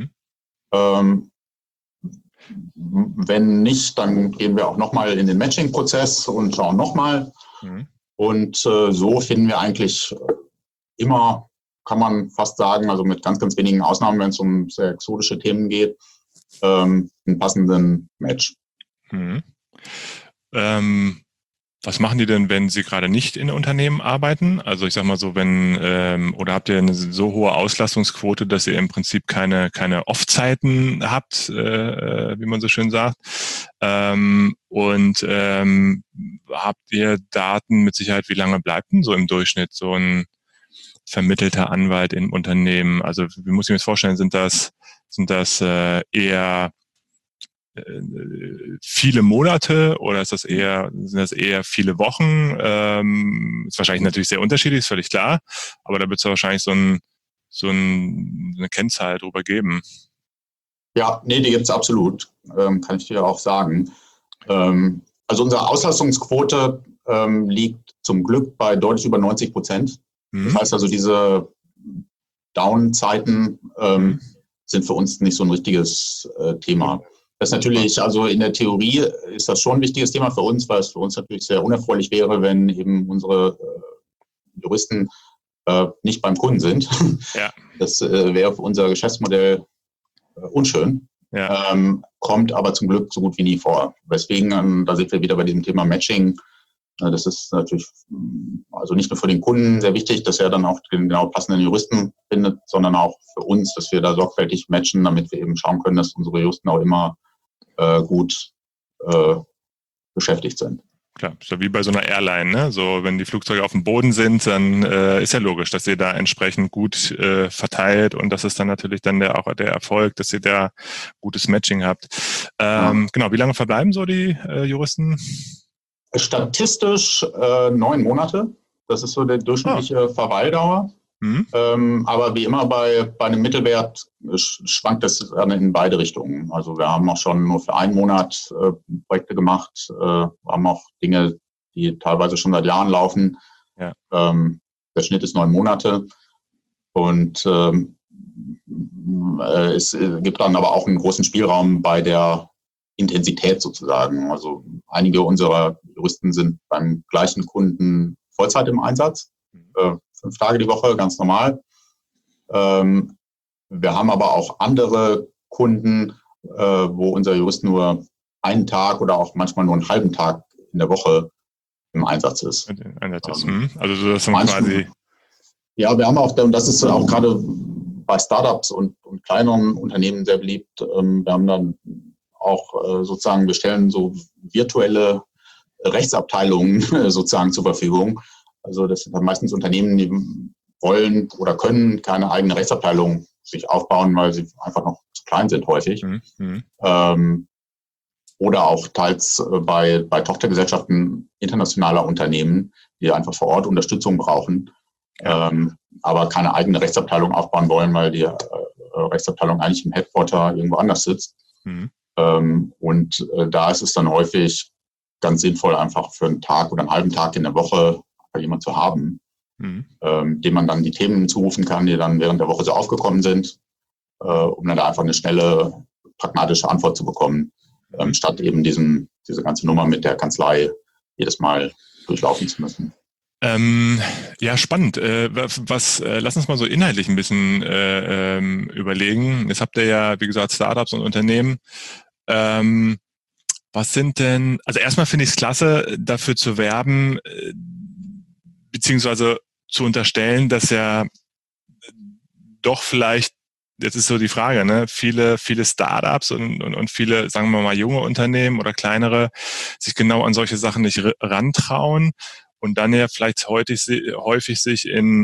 Wenn nicht, dann gehen wir auch nochmal in den Matching-Prozess und schauen nochmal. Und so finden wir eigentlich immer, kann man fast sagen, also mit ganz, ganz wenigen Ausnahmen, wenn es um sehr exotische Themen geht, einen passenden Match. Was machen die denn, wenn sie gerade nicht in Unternehmen arbeiten? Also ich sag mal so, wenn oder habt ihr eine so hohe Auslastungsquote, dass ihr im Prinzip keine Off-Zeiten habt, wie man so schön sagt? Habt ihr Daten mit Sicherheit, wie lange bleibt denn so im Durchschnitt so ein vermittelter Anwalt im Unternehmen? Also wie muss ich mir das vorstellen? Sind das eher viele Monate oder sind das eher viele Wochen? Ist wahrscheinlich natürlich sehr unterschiedlich, ist völlig klar, aber da wird es wahrscheinlich eine Kennzahl drüber geben. Ja, nee, die gibt es absolut, kann ich dir auch sagen. Also unsere Auslastungsquote liegt zum Glück bei deutlich über 90%. Das heißt also, diese Down-Zeiten sind für uns nicht so ein richtiges Thema. Das ist natürlich, also in der Theorie ist das schon ein wichtiges Thema für uns, weil es für uns natürlich sehr unerfreulich wäre, wenn eben unsere Juristen nicht beim Kunden sind. Ja. Das wäre für unser Geschäftsmodell unschön. Ja. Kommt aber zum Glück so gut wie nie vor. Weswegen, da sind wir wieder bei diesem Thema Matching. Das ist natürlich also nicht nur für den Kunden sehr wichtig, dass er dann auch den genau passenden Juristen findet, sondern auch für uns, dass wir da sorgfältig matchen, damit wir eben schauen können, dass unsere Juristen auch immer gut beschäftigt sind. Klar, ist ja wie bei so einer Airline, ne? So, wenn die Flugzeuge auf dem Boden sind, dann ist ja logisch, dass ihr da entsprechend gut verteilt und das ist dann natürlich dann auch der Erfolg, dass ihr da gutes Matching habt. Genau, wie lange verbleiben so die Juristen? Statistisch 9 Monate. Das ist so die durchschnittliche Verweildauer. Aber wie immer bei einem Mittelwert schwankt das dann in beide Richtungen. Also wir haben auch schon nur für einen Monat Projekte gemacht, haben auch Dinge, die teilweise schon seit Jahren laufen. Ja. Der Schnitt ist 9 Monate. Und es gibt dann aber auch einen großen Spielraum bei der Intensität sozusagen. Also einige unserer Juristen sind beim gleichen Kunden Vollzeit im Einsatz. 5 Tage die Woche, ganz normal. Wir haben aber auch andere Kunden, wo unser Jurist nur einen Tag oder auch manchmal nur einen halben Tag in der Woche im Einsatz ist. Also so, dass man quasi... Ja, wir haben auch, und das ist auch gerade bei Startups und kleineren Unternehmen sehr beliebt. Wir haben dann auch sozusagen, wir stellen so virtuelle Rechtsabteilungen sozusagen zur Verfügung. Also das sind dann meistens Unternehmen, die wollen oder können keine eigene Rechtsabteilung sich aufbauen, weil sie einfach noch zu klein sind häufig. Mhm. Oder auch teils bei Tochtergesellschaften internationaler Unternehmen, die einfach vor Ort Unterstützung brauchen, aber keine eigene Rechtsabteilung aufbauen wollen, weil die Rechtsabteilung eigentlich im Headquarter irgendwo anders sitzt. Mhm. Und da ist es dann häufig ganz sinnvoll, einfach für einen Tag oder einen halben Tag in der Woche jemanden zu haben, dem man dann die Themen zurufen kann, die dann während der Woche so aufgekommen sind, um dann da einfach eine schnelle, pragmatische Antwort zu bekommen, statt eben diese ganze Nummer mit der Kanzlei jedes Mal durchlaufen zu müssen. Ja, spannend. Lass uns mal so inhaltlich ein bisschen überlegen. Jetzt habt ihr ja, wie gesagt, Startups und Unternehmen. Was sind denn, also erstmal finde ich es klasse, dafür zu werben, beziehungsweise zu unterstellen, dass ja doch vielleicht, jetzt ist so die Frage, ne, viele Startups und viele, sagen wir mal, junge Unternehmen oder kleinere sich genau an solche Sachen nicht rantrauen und dann ja vielleicht häufig sich in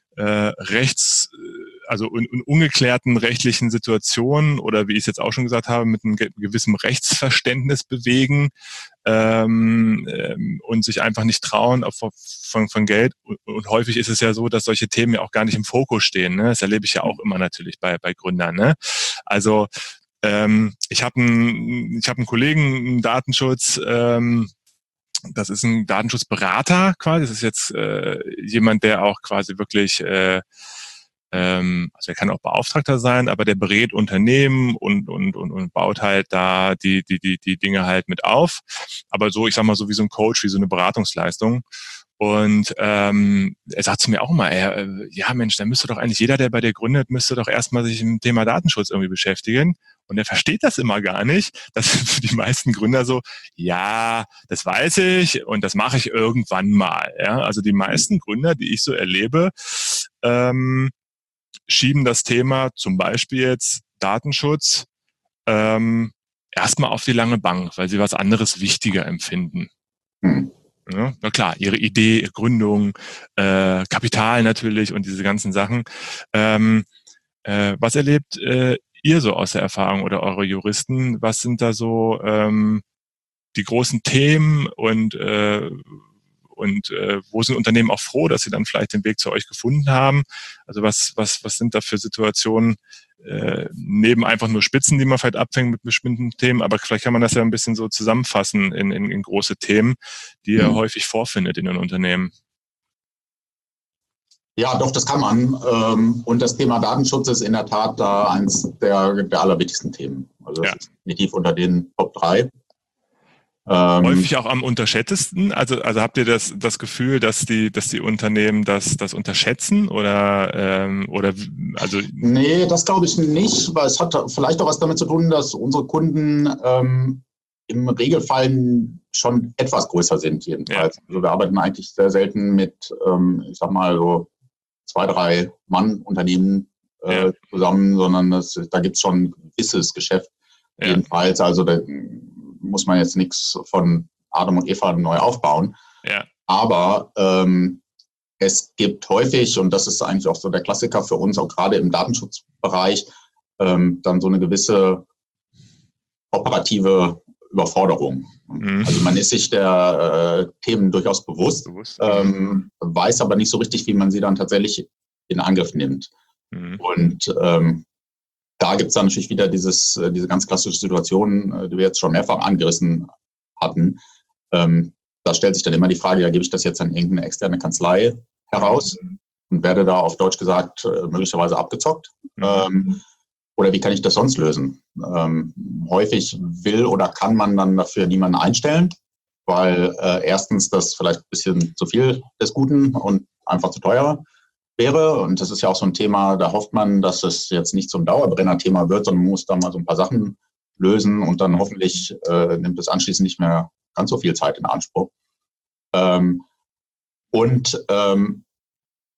also in ungeklärten rechtlichen Situationen oder wie ich es jetzt auch schon gesagt habe, mit einem gewissen Rechtsverständnis bewegen und sich einfach nicht trauen von Geld. Und häufig ist es ja so, dass solche Themen ja auch gar nicht im Fokus stehen. Ne? Das erlebe ich ja auch immer natürlich bei Gründern. Ne? Also ich habe einen Kollegen im Datenschutz, das ist ein Datenschutzberater quasi. Das ist jetzt jemand, der auch quasi wirklich, also er kann auch Beauftragter sein, aber der berät Unternehmen und baut halt da die Dinge halt mit auf. Aber so, ich sag mal, so wie so ein Coach, wie so eine Beratungsleistung. Und er sagt zu mir auch mal, ja Mensch, da müsste doch eigentlich jeder, der bei dir gründet, müsste doch erstmal sich mit dem Thema Datenschutz irgendwie beschäftigen. Und er versteht das immer gar nicht. Das sind für die meisten Gründer so, ja, das weiß ich und das mache ich irgendwann mal. Ja? Also die meisten Gründer, die ich so erlebe, schieben das Thema zum Beispiel jetzt Datenschutz erstmal auf die lange Bank, weil sie was anderes wichtiger empfinden. Ja, na klar, ihre Idee, ihre Gründung, Kapital natürlich und diese ganzen Sachen. Was erlebt ihr so aus der Erfahrung oder eure Juristen? Was sind da so die großen Themen und wo sind Unternehmen auch froh, dass sie dann vielleicht den Weg zu euch gefunden haben? Also was sind da für Situationen, neben einfach nur Spitzen, die man vielleicht abfängt mit bestimmten Themen, aber vielleicht kann man das ja ein bisschen so zusammenfassen in große Themen, die ihr häufig vorfindet in den Unternehmen. Ja, doch, das kann man. Und das Thema Datenschutz ist in der Tat da eins der allerwichtigsten Themen. Also das ist definitiv unter den Top 3. Häufig auch am unterschätztesten? Also habt ihr das Gefühl, dass die Unternehmen das unterschätzen oder also? Nee, das glaube ich nicht, weil es hat vielleicht auch was damit zu tun, dass unsere Kunden im Regelfall schon etwas größer sind jedenfalls. Ja. Also wir arbeiten eigentlich sehr selten mit, ich sag mal so 2, 3 Mann-Unternehmen zusammen, sondern da gibt es schon ein gewisses Geschäft jedenfalls. Also da muss man jetzt nichts von Adam und Eva neu aufbauen. Ja. Aber es gibt häufig, und das ist eigentlich auch so der Klassiker für uns, auch gerade im Datenschutzbereich, dann so eine gewisse operative Überforderung. Also man ist sich der Themen durchaus bewusst, weiß aber nicht so richtig, wie man sie dann tatsächlich in Angriff nimmt. Und da gibt es dann natürlich wieder diese ganz klassische Situation, die wir jetzt schon mehrfach angerissen hatten. Da stellt sich dann immer die Frage, ja, gebe ich das jetzt an irgendeine externe Kanzlei heraus und werde da auf Deutsch gesagt möglicherweise abgezockt? Oder wie kann ich das sonst lösen? Häufig will oder kann man dann dafür niemanden einstellen, weil erstens das vielleicht ein bisschen zu viel des Guten und einfach zu teuer wäre. Und das ist ja auch so ein Thema, da hofft man, dass es jetzt nicht so ein Dauerbrenner-Thema wird, sondern man muss da mal so ein paar Sachen lösen und dann hoffentlich nimmt es anschließend nicht mehr ganz so viel Zeit in Anspruch.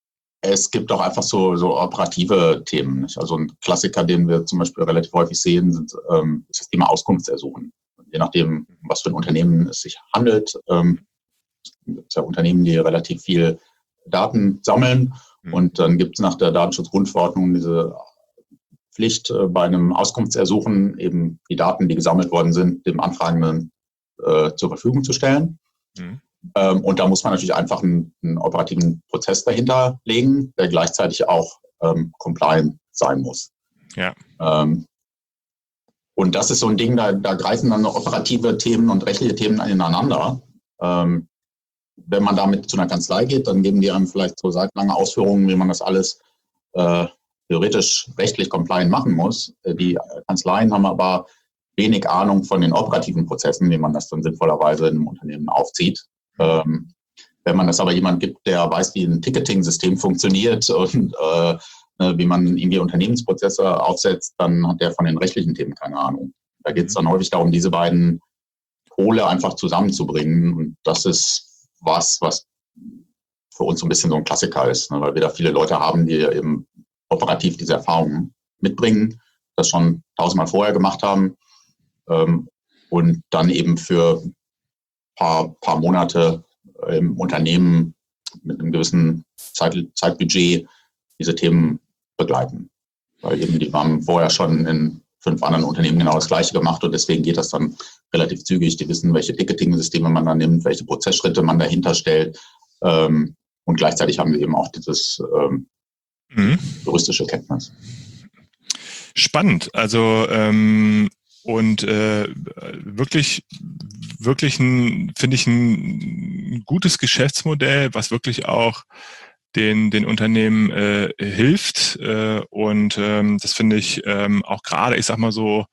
Es gibt auch einfach so operative Themen. Nicht? Also ein Klassiker, den wir zum Beispiel relativ häufig sehen, ist das Thema Auskunftsersuchen. Je nachdem, was für ein Unternehmen es sich handelt, gibt es ja Unternehmen, die relativ viel Daten sammeln. Und dann gibt es nach der Datenschutzgrundverordnung diese Pflicht, bei einem Auskunftsersuchen eben die Daten, die gesammelt worden sind, dem Anfragenden zur Verfügung zu stellen. Und da muss man natürlich einfach einen operativen Prozess dahinter legen, der gleichzeitig auch compliant sein muss. Ja. Und das ist so ein Ding, da greifen dann operative Themen und rechtliche Themen ineinander. Wenn man damit zu einer Kanzlei geht, dann geben die einem vielleicht so seitenlange Ausführungen, wie man das alles theoretisch rechtlich compliant machen muss. Die Kanzleien haben aber wenig Ahnung von den operativen Prozessen, wie man das dann sinnvollerweise in einem Unternehmen aufzieht. Wenn man das aber jemand gibt, der weiß, wie ein Ticketing-System funktioniert und wie man irgendwie Unternehmensprozesse aufsetzt, dann hat der von den rechtlichen Themen keine Ahnung. Da geht es dann häufig darum, diese beiden Pole einfach zusammenzubringen. Und das ist was für uns so ein bisschen so ein Klassiker ist, weil wir da viele Leute haben, die eben operativ diese Erfahrungen mitbringen, das schon 1000-mal vorher gemacht haben und dann eben für ein paar Monate im Unternehmen mit einem gewissen Zeitbudget diese Themen begleiten. Weil eben die haben vorher schon in 5 anderen Unternehmen genau das Gleiche gemacht und deswegen geht das dann relativ zügig. Die wissen, welche Ticketing-Systeme man da nimmt, welche Prozessschritte man dahinter stellt und gleichzeitig haben wir eben auch dieses juristische Kenntnis. Spannend. Also wirklich finde ich ein gutes Geschäftsmodell, was wirklich auch den Unternehmen hilft. Und das finde ich auch gerade, ich sag mal so,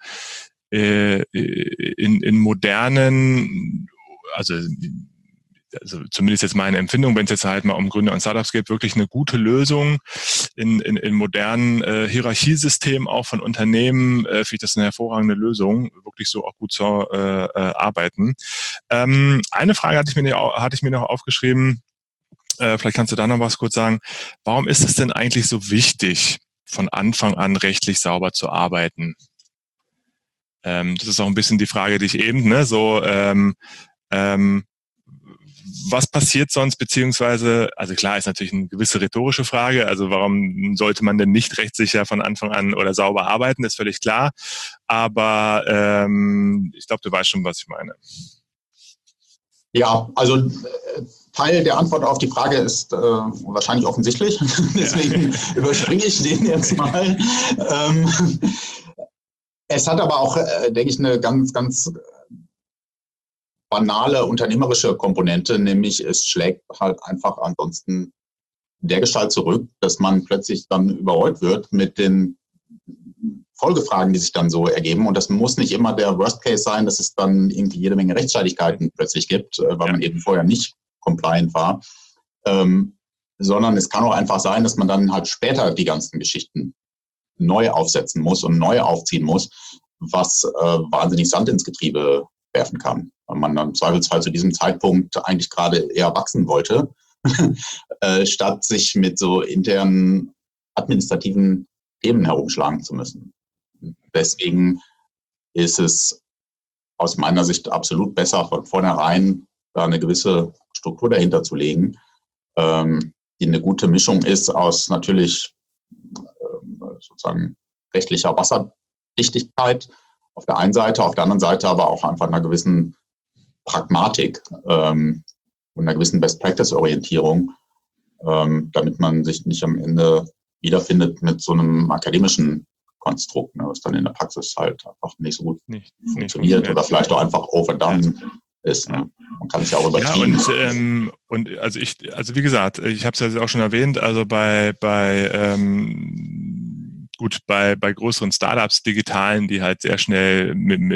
in modernen, also zumindest jetzt meine Empfindung, wenn es jetzt halt mal um Gründer und Startups geht, wirklich eine gute Lösung in modernen Hierarchiesystemen auch von Unternehmen, finde ich das eine hervorragende Lösung, wirklich so auch gut zu arbeiten. Eine Frage hatte ich mir noch aufgeschrieben, vielleicht kannst du da noch was kurz sagen. Warum ist es denn eigentlich so wichtig, von Anfang an rechtlich sauber zu arbeiten? Das ist auch ein bisschen die Frage, die ich eben, was passiert sonst, beziehungsweise, also klar, ist natürlich eine gewisse rhetorische Frage, also warum sollte man denn nicht rechtssicher von Anfang an oder sauber arbeiten, ist völlig klar, aber ich glaube, du weißt schon, was ich meine. Ja, also Teil der Antwort auf die Frage ist wahrscheinlich offensichtlich, deswegen überspringe ich den jetzt mal. Es hat aber auch, denke ich, eine ganz, ganz banale unternehmerische Komponente, nämlich es schlägt halt einfach ansonsten dergestalt zurück, dass man plötzlich dann überrollt wird mit den Folgefragen, die sich dann so ergeben. Und das muss nicht immer der Worst Case sein, dass es dann irgendwie jede Menge Rechtsstreitigkeiten plötzlich gibt, weil man eben vorher nicht compliant war, sondern es kann auch einfach sein, dass man dann halt später die ganzen Geschichten neu aufsetzen muss und neu aufziehen muss, was wahnsinnig Sand ins Getriebe werfen kann. Weil man dann im Zweifelsfall zu diesem Zeitpunkt eigentlich gerade eher wachsen wollte, statt sich mit so internen administrativen Themen herumschlagen zu müssen. Deswegen ist es aus meiner Sicht absolut besser, von vornherein da eine gewisse Struktur dahinter zu legen, die eine gute Mischung ist aus natürlich sozusagen rechtlicher Wasserdichtigkeit auf der einen Seite, auf der anderen Seite aber auch einfach einer gewissen Pragmatik und einer gewissen Best-Practice-Orientierung, damit man sich nicht am Ende wiederfindet mit so einem akademischen Konstrukt, was dann in der Praxis halt einfach nicht so gut funktioniert oder vielleicht auch einfach overdone ist. Ne? Man kann es ja auch übertrieben. Ja, also wie gesagt, ich habe es ja auch schon erwähnt, also bei größeren Startups, digitalen, die halt sehr schnell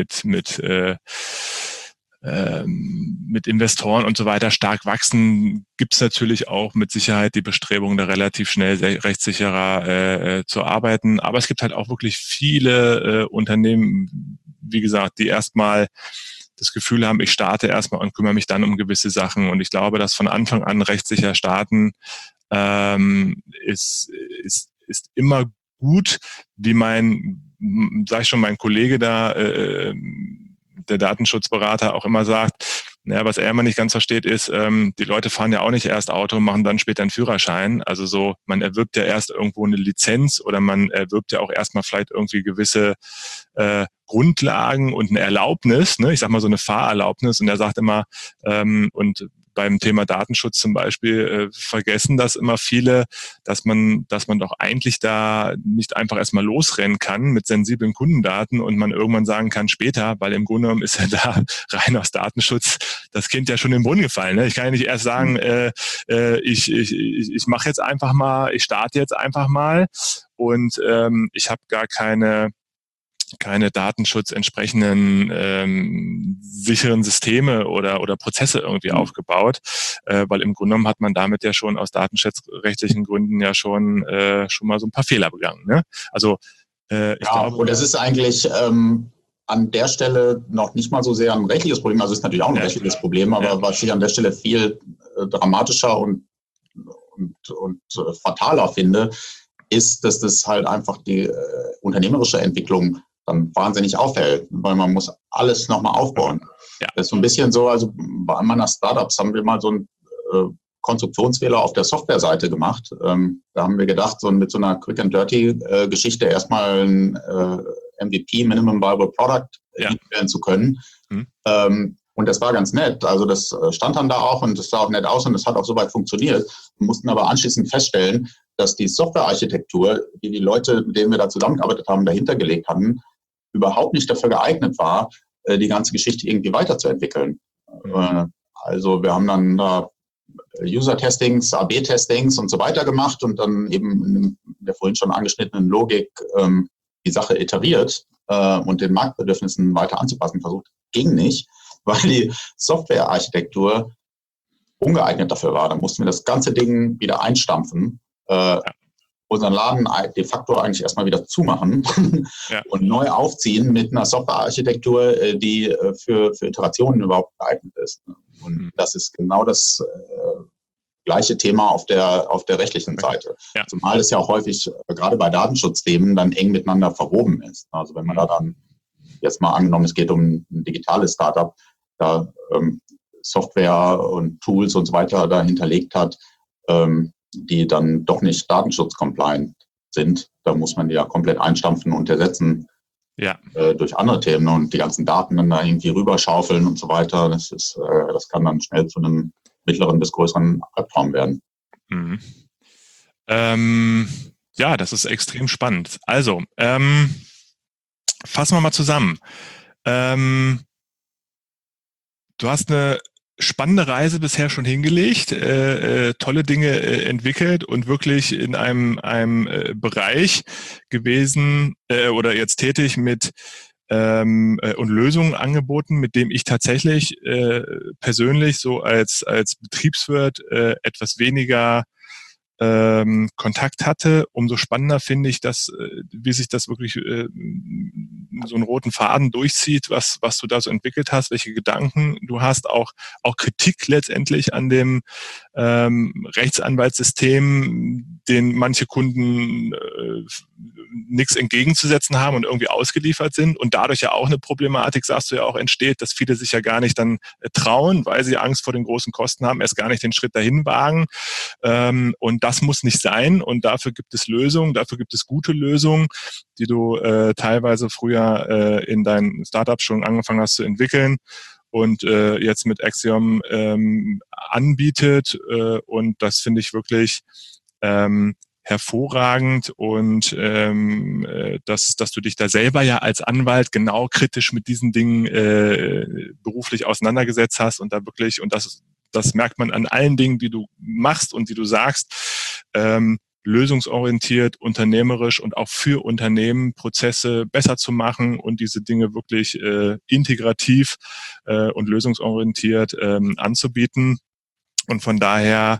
mit Investoren und so weiter stark wachsen, gibt es natürlich auch mit Sicherheit die Bestrebung, da relativ schnell rechtssicherer zu arbeiten. Aber es gibt halt auch wirklich viele Unternehmen, wie gesagt, die erstmal das Gefühl haben, ich starte erstmal und kümmere mich dann um gewisse Sachen. Und ich glaube, dass von Anfang an rechtssicher starten ist immer gut, wie mein Kollege da, der Datenschutzberater auch immer sagt. Ja, was er immer nicht ganz versteht, ist, die Leute fahren ja auch nicht erst Auto, machen dann später einen Führerschein. Also so, man erwirbt ja erst irgendwo eine Lizenz oder man erwirbt ja auch erstmal vielleicht irgendwie gewisse Grundlagen und eine Erlaubnis, ne? Ich sag mal so eine Fahrerlaubnis. Und er sagt immer, und beim Thema Datenschutz zum Beispiel vergessen das immer viele, dass man doch eigentlich da nicht einfach erstmal losrennen kann mit sensiblen Kundendaten und man irgendwann sagen kann später, weil im Grunde genommen ist ja da rein aus Datenschutz das Kind ja schon in den Brunnen gefallen. Ne? Ich kann ja nicht erst sagen, ich mache jetzt einfach mal, ich starte jetzt einfach mal und ich habe gar keine Datenschutz entsprechenden sicheren Systeme oder Prozesse irgendwie aufgebaut, weil im Grunde genommen hat man damit ja schon aus datenschutzrechtlichen Gründen ja schon mal so ein paar Fehler begangen. Ne? Also ich glaube, und es ist eigentlich an der Stelle noch nicht mal so sehr ein rechtliches Problem, also es ist natürlich auch ein rechtliches Problem, aber was ich an der Stelle viel dramatischer und fataler finde, ist, dass das halt einfach die unternehmerische Entwicklung dann wahnsinnig aufhält, weil man muss alles nochmal aufbauen. Ja. Das ist so ein bisschen so, also bei meiner Startups haben wir mal so einen Konstruktionsfehler auf der Softwareseite gemacht. Da haben wir gedacht, so mit so einer Quick-and-Dirty-Geschichte erstmal ein MVP, Minimum Viable Product, stellen zu können. Und das war ganz nett. Also das stand dann da auch und das sah auch nett aus und das hat auch soweit funktioniert. Wir mussten aber anschließend feststellen, dass die Softwarearchitektur, die die Leute, mit denen wir da zusammengearbeitet haben, dahinter gelegt hatten, überhaupt nicht dafür geeignet war, die ganze Geschichte irgendwie weiterzuentwickeln. Also wir haben dann da User-Testings, AB-Testings und so weiter gemacht und dann eben in der vorhin schon angeschnittenen Logik die Sache iteriert und den Marktbedürfnissen weiter anzupassen versucht. Ging nicht, weil die Softwarearchitektur ungeeignet dafür war. Dann mussten wir das ganze Ding wieder einstampfen, unseren Laden de facto eigentlich erstmal wieder zumachen und neu aufziehen mit einer Softwarearchitektur, die für Iterationen überhaupt geeignet ist. Und das ist genau das gleiche Thema auf der rechtlichen Seite. Ja. Zumal es ja auch häufig, gerade bei Datenschutzthemen, dann eng miteinander verwoben ist. Also wenn man da dann jetzt mal angenommen, es geht um ein digitales Startup, da Software und Tools und so weiter da hinterlegt hat, die dann doch nicht datenschutzcompliant sind, da muss man die ja komplett einstampfen und ersetzen durch andere Themen und die ganzen Daten dann da irgendwie rüberschaufeln und so weiter. Das kann dann schnell zu einem mittleren bis größeren Albtraum werden. Mhm. Das ist extrem spannend. Also, fassen wir mal zusammen. Du hast eine spannende Reise bisher schon hingelegt, tolle Dinge entwickelt und wirklich in einem Bereich gewesen oder jetzt tätig mit und Lösungen angeboten, mit dem ich tatsächlich persönlich so als Betriebswirt etwas weniger Kontakt hatte. Umso spannender finde ich, dass wie sich das wirklich so einen roten Faden durchzieht, was du da so entwickelt hast, welche Gedanken du hast, auch Kritik letztendlich an dem Rechtsanwaltssystem, den manche Kunden nichts entgegenzusetzen haben und irgendwie ausgeliefert sind und dadurch ja auch eine Problematik, sagst du ja auch, entsteht, dass viele sich ja gar nicht dann trauen, weil sie Angst vor den großen Kosten haben, erst gar nicht den Schritt dahin wagen. Und das muss nicht sein und dafür gibt es Lösungen, dafür gibt es gute Lösungen, die du teilweise früher in deinen Startups schon angefangen hast zu entwickeln und jetzt mit Axiom anbietet und das finde ich wirklich hervorragend und dass du dich da selber ja als Anwalt genau kritisch mit diesen Dingen beruflich auseinandergesetzt hast und da wirklich, und das merkt man an allen Dingen, die du machst und die du sagst, lösungsorientiert, unternehmerisch und auch für Unternehmen Prozesse besser zu machen und diese Dinge wirklich integrativ und lösungsorientiert anzubieten. Und von daher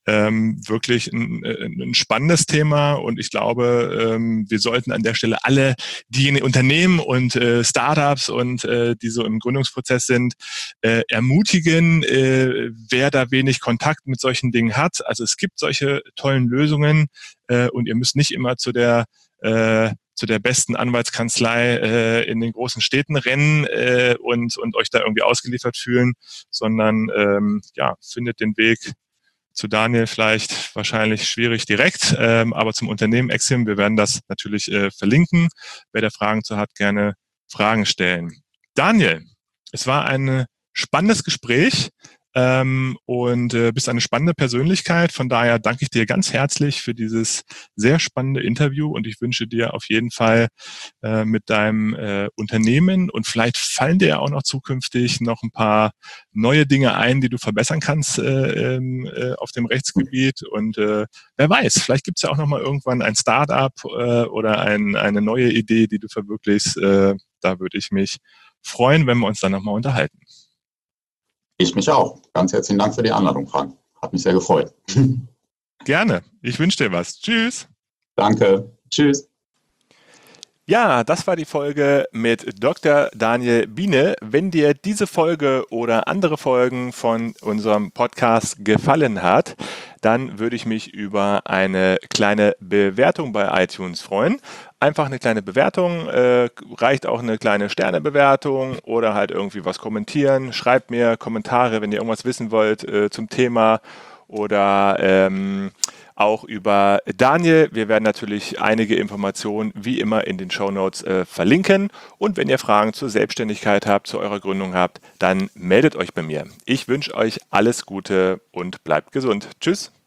Wirklich ein spannendes Thema und ich glaube, wir sollten an der Stelle alle diejenigen Unternehmen und Startups und die so im Gründungsprozess sind, ermutigen, wer da wenig Kontakt mit solchen Dingen hat. Also es gibt solche tollen Lösungen und ihr müsst nicht immer zu der besten Anwaltskanzlei in den großen Städten rennen und euch da irgendwie ausgeliefert fühlen, sondern findet den Weg zu Daniel vielleicht wahrscheinlich schwierig direkt, aber zum Unternehmen Exim, wir werden das natürlich verlinken. Wer da Fragen zu hat, gerne Fragen stellen. Daniel, es war ein spannendes Gespräch und bist eine spannende Persönlichkeit. Von daher danke ich dir ganz herzlich für dieses sehr spannende Interview und ich wünsche dir auf jeden Fall mit deinem Unternehmen und vielleicht fallen dir ja auch noch zukünftig noch ein paar neue Dinge ein, die du verbessern kannst auf dem Rechtsgebiet und wer weiß, vielleicht gibt es ja auch noch mal irgendwann ein Start-up oder eine neue Idee, die du verwirklichst. Da würde ich mich freuen, wenn wir uns dann noch mal unterhalten. Ich mich auch. Ganz herzlichen Dank für die Einladung, Frank. Hat mich sehr gefreut. Gerne. Ich wünsche dir was. Tschüss. Danke. Tschüss. Ja, das war die Folge mit Dr. Daniel Biene. Wenn dir diese Folge oder andere Folgen von unserem Podcast gefallen hat, dann würde ich mich über eine kleine Bewertung bei iTunes freuen. Einfach eine kleine Bewertung, reicht auch eine kleine Sternebewertung oder halt irgendwie was kommentieren. Schreibt mir Kommentare, wenn ihr irgendwas wissen wollt zum Thema oder auch über Daniel. Wir werden natürlich einige Informationen wie immer in den Shownotes verlinken. Und wenn ihr Fragen zur Selbstständigkeit habt, zu eurer Gründung habt, dann meldet euch bei mir. Ich wünsche euch alles Gute und bleibt gesund. Tschüss.